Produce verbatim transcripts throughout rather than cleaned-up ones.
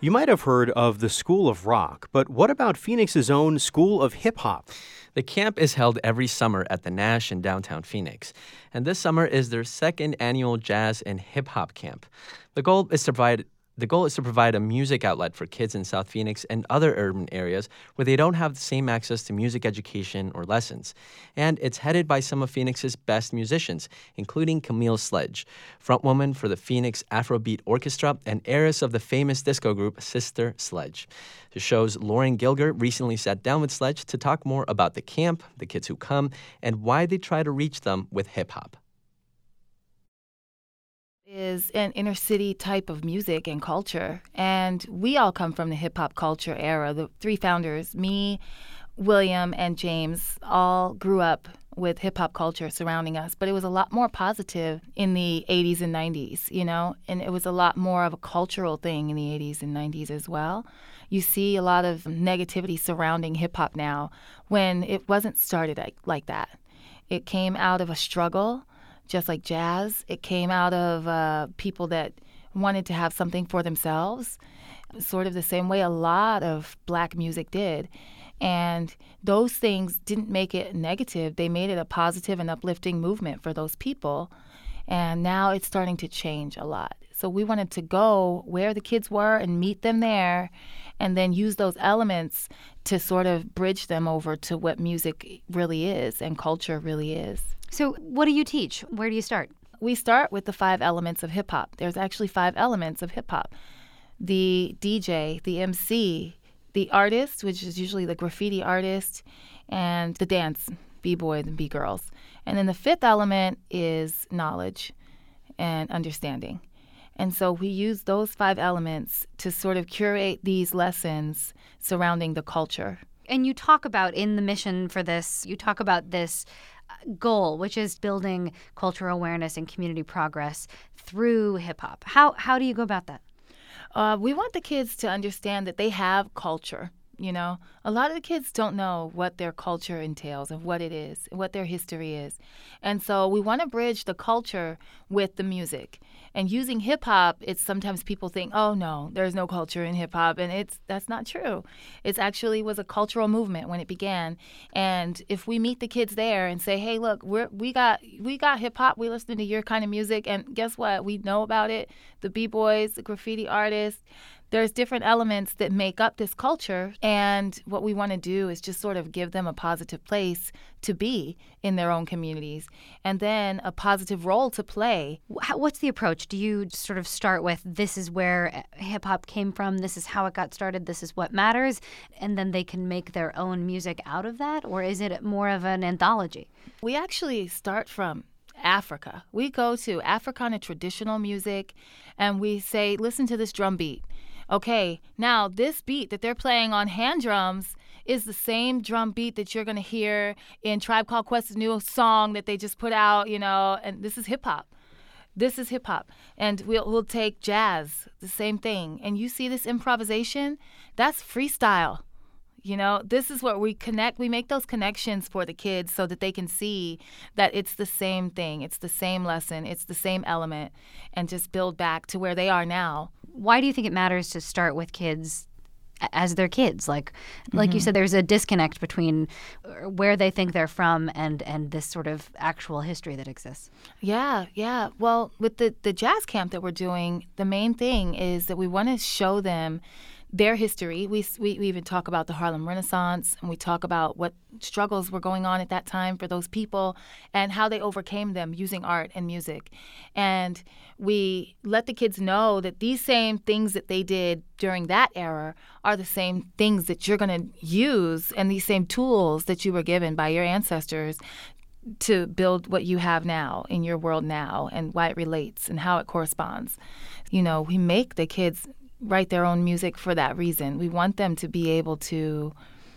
You might have heard of the School of Rock, but what about Phoenix's own School of Hip Hop? The camp is held every summer at the Nash in downtown Phoenix, and this summer is their second annual jazz and hip hop camp. The goal is to provide The goal is to provide a music outlet for kids in South Phoenix and other urban areas where they don't have the same access to music education or lessons. And it's headed by some of Phoenix's best musicians, including Camille Sledge, frontwoman for the Phoenix Afrobeat Orchestra and heiress of the famous disco group Sister Sledge. The show's Lauren Gilger recently sat down with Sledge to talk more about the camp, the kids who come, and why they try to reach them with hip-hop. Is an inner city type of music and culture. And we all come from the hip hop culture era. The three founders, me, William, and James, all grew up with hip hop culture surrounding us. But it was a lot more positive in the eighties and nineties, you know, and it was a lot more of a cultural thing in the eighties and nineties as well. You see a lot of negativity surrounding hip hop now when it wasn't started like, like that. It came out of a struggle. Just like jazz, it came out of uh, people that wanted to have something for themselves, sort of the same way a lot of black music did. And those things didn't make it negative. They made it a positive and uplifting movement for those people. And now it's starting to change a lot. So we wanted to go where the kids were and meet them there and then use those elements to sort of bridge them over to what music really is and culture really is. So what do you teach? Where do you start? We start with the five elements of hip-hop. There's actually five elements of hip-hop. The D J, the M C, the artist, which is usually the graffiti artist, and the dance, B-boys and B-girls. And then the fifth element is knowledge and understanding. And so we use those five elements to sort of curate these lessons surrounding the culture. And you talk about in the mission for this, you talk about this goal, which is building cultural awareness and community progress through hip-hop. How how do you go about that? Uh, we want the kids to understand that they have culture. You know, a lot of the kids don't know what their culture entails and what it is, what their history is. And so we want to bridge the culture with the music. And using hip hop, it's sometimes people think, oh, no, there's no culture in hip hop. And it's that's not true. It actually was a cultural movement when it began. And if we meet the kids there and say, hey, look, we're, we got we got hip hop. We listen to your kind of music. And guess what? We know about it. The B-boys, the graffiti artists. There's different elements that make up this culture, and what we want to do is just sort of give them a positive place to be in their own communities, and then a positive role to play. What's the approach? Do you sort of start with, this is where hip-hop came from, this is how it got started, this is what matters, and then they can make their own music out of that? Or is it more of an anthology? We actually start from Africa. We go to Africana traditional music, and we say, listen to this drum beat. Okay, now this beat that they're playing on hand drums is the same drum beat that you're going to hear in Tribe Called Quest's new song that they just put out, you know, and this is hip hop. This is hip hop. And we'll, we'll take jazz, the same thing. And you see this improvisation? That's freestyle. You know, this is what we connect. We make those connections for the kids so that they can see that it's the same thing. It's the same lesson. It's the same element, and just build back to where they are now. Why do you think it matters to start with kids as their kids? Like, like Mm-hmm. you said, there's a disconnect between where they think they're from and, and this sort of actual history that exists. Yeah, yeah. Well, with the, the jazz camp that we're doing, the main thing is that we want to show them their history. We, we we even talk about the Harlem Renaissance, and we talk about what struggles were going on at that time for those people and how they overcame them using art and music. And we let the kids know that these same things that they did during that era are the same things that you're going to use, and these same tools that you were given by your ancestors to build what you have now in your world now, and why it relates and how it corresponds. You know, we make the kids write their own music for that reason. We want them to be able to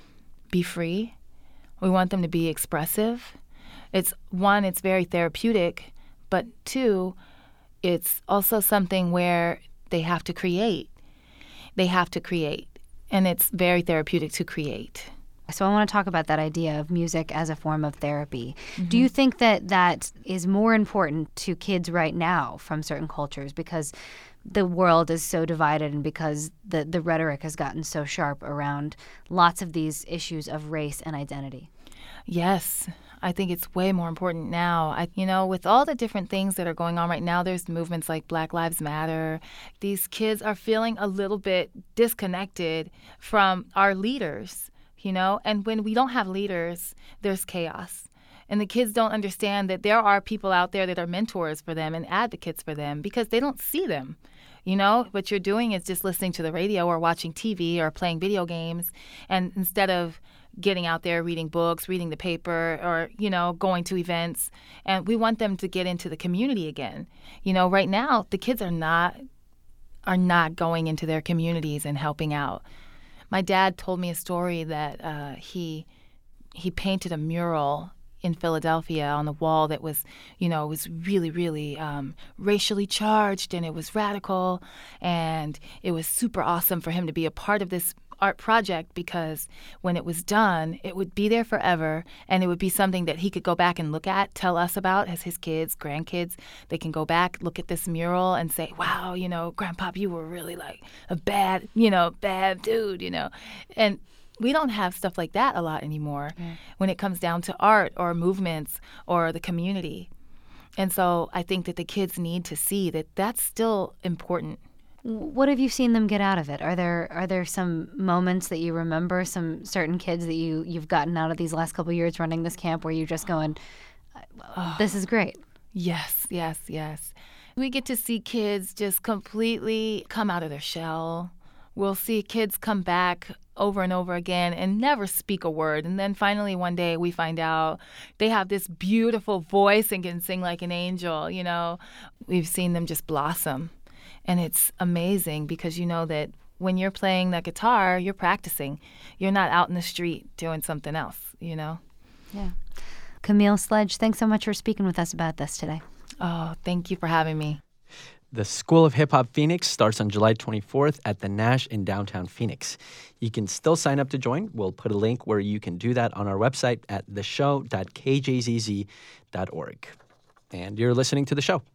be free. We want them to be expressive. It's one, it's very therapeutic, but two, it's also something where they have to create. They have to create, and it's very therapeutic to create. So I want to talk about that idea of music as a form of therapy. Mm-hmm. Do you think that that is more important to kids right now from certain cultures? Because the world is so divided and because the, the rhetoric has gotten so sharp around lots of these issues of race and identity. Yes, I think it's way more important now. I, you know, with all the different things that are going on right now, there's movements like Black Lives Matter. These kids are feeling a little bit disconnected from our leaders, you know, and when we don't have leaders, there's chaos. And the kids don't understand that there are people out there that are mentors for them and advocates for them because they don't see them. You know, what you're doing is just listening to the radio or watching T V or playing video games. And instead of getting out there, reading books, reading the paper, or, you know, going to events. And we want them to get into the community again. You know, right now, the kids are not are not going into their communities and helping out. My dad told me a story that uh, he he painted a mural in Philadelphia on the wall that was, you know, was really, really um, racially charged, and it was radical, and it was super awesome for him to be a part of this art project because when it was done, it would be there forever, and it would be something that he could go back and look at, tell us about as his kids, grandkids. They can go back, look at this mural, and say, wow, you know, Grandpop, you were really like a bad, you know, bad dude, you know. And we don't have stuff like that a lot anymore mm. when it comes down to art or movements or the community. And so I think that the kids need to see that that's still important. What have you seen them get out of it? Are there are there some moments that you remember, some certain kids that you, you've gotten out of these last couple of years running this camp where you're just going, this is great? Yes, yes, yes. We get to see kids just completely come out of their shell. We'll see kids come back over and over again and never speak a word. And then finally one day we find out they have this beautiful voice and can sing like an angel, you know. We've seen them just blossom. And it's amazing because you know that when you're playing the guitar, you're practicing. You're not out in the street doing something else, you know. Yeah. Camille Sledge, thanks so much for speaking with us about this today. Oh, thank you for having me. The School of Hip Hop Phoenix starts on July twenty-fourth at the Nash in downtown Phoenix. You can still sign up to join. We'll put a link where you can do that on our website at the show dot k j z z dot org. And you're listening to The Show.